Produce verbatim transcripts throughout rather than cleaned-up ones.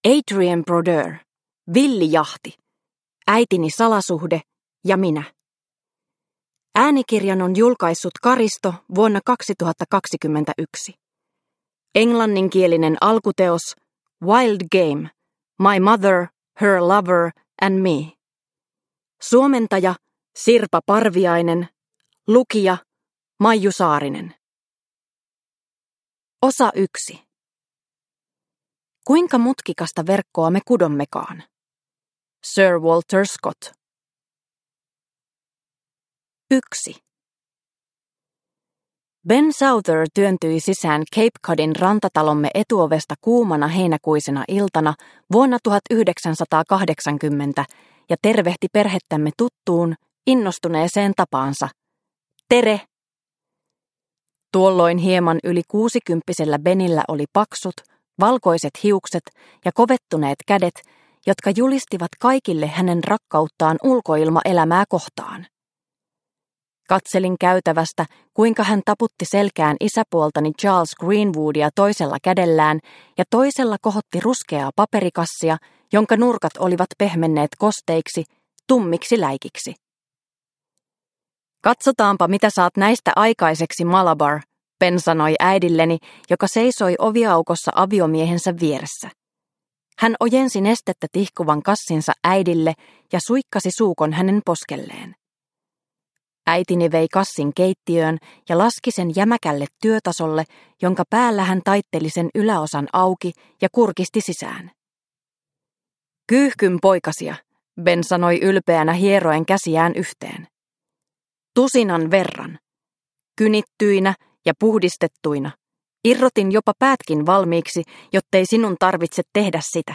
Adrian Brodeur, Villijahti, Äitini salasuhde ja minä. Äänikirjan on julkaissut Karisto vuonna kaksituhattakaksikymmentäyksi. Englanninkielinen alkuteos Wild Game, My Mother, Her Lover and Me. Suomentaja Sirpa Parviainen, lukija Maiju Saarinen. Osa yksi. Kuinka mutkikasta verkkoa me kudommekaan? Sir Walter Scott. Yksi. Ben Souther työntyi sisään Cape Codin rantatalomme etuovesta kuumana heinäkuisena iltana vuonna tuhatyhdeksänsataakahdeksankymmentä ja tervehti perhettämme tuttuun, innostuneeseen tapaansa. Tere! Tuolloin hieman yli kuusikymppisellä Benillä oli paksut, valkoiset hiukset ja kovettuneet kädet, jotka julistivat kaikille hänen rakkauttaan ulkoilmaelämää kohtaan. Katselin käytävästä, kuinka hän taputti selkään isäpuoltani Charles Greenwoodia toisella kädellään ja toisella kohotti ruskeaa paperikassia, jonka nurkat olivat pehmenneet kosteiksi, tummiksi läikiksi. Katsotaanpa, mitä saat näistä aikaiseksi, Malabar, Ben sanoi äidilleni, joka seisoi oviaukossa aviomiehensä vieressä. Hän ojensi nestettä tihkuvan kassinsa äidille ja suikkasi suukon hänen poskelleen. Äitini vei kassin keittiöön ja laski sen jämäkälle työtasolle, jonka päällä hän taitteli sen yläosan auki ja kurkisti sisään. Kyyhkyn poikasia, Ben sanoi ylpeänä hieroen käsiään yhteen. Tusinan verran. Kynittyinä ja puhdistettuina. Irrotin jopa päätkin valmiiksi, jottei sinun tarvitse tehdä sitä.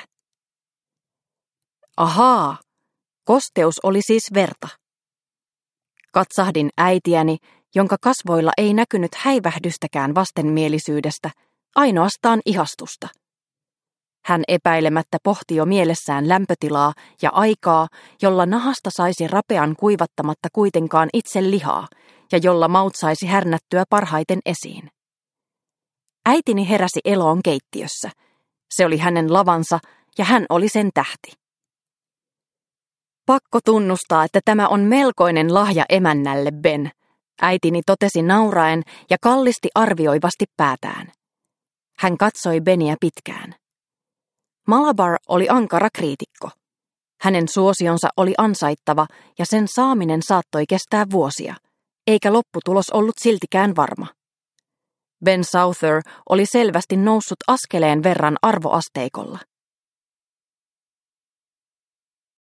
Ahaa, kosteus oli siis verta. Katsahdin äitiäni, jonka kasvoilla ei näkynyt häivähdystäkään vastenmielisyydestä, ainoastaan ihastusta. Hän epäilemättä pohti jo mielessään lämpötilaa ja aikaa, jolla nahasta saisi rapean kuivattamatta kuitenkaan itse lihaa ja jolla maut saisi härnättyä parhaiten esiin. Äitini heräsi eloon keittiössä. Se oli hänen lavansa ja hän oli sen tähti. Pakko tunnustaa, että tämä on melkoinen lahja emännälle, Ben, äitini totesi nauraen ja kallisti arvioivasti päätään. Hän katsoi Beniä pitkään. Malabar oli ankara kriitikko. Hänen suosionsa oli ansaittava ja sen saaminen saattoi kestää vuosia, eikä lopputulos ollut siltikään varma. Ben Souther oli selvästi noussut askeleen verran arvoasteikolla.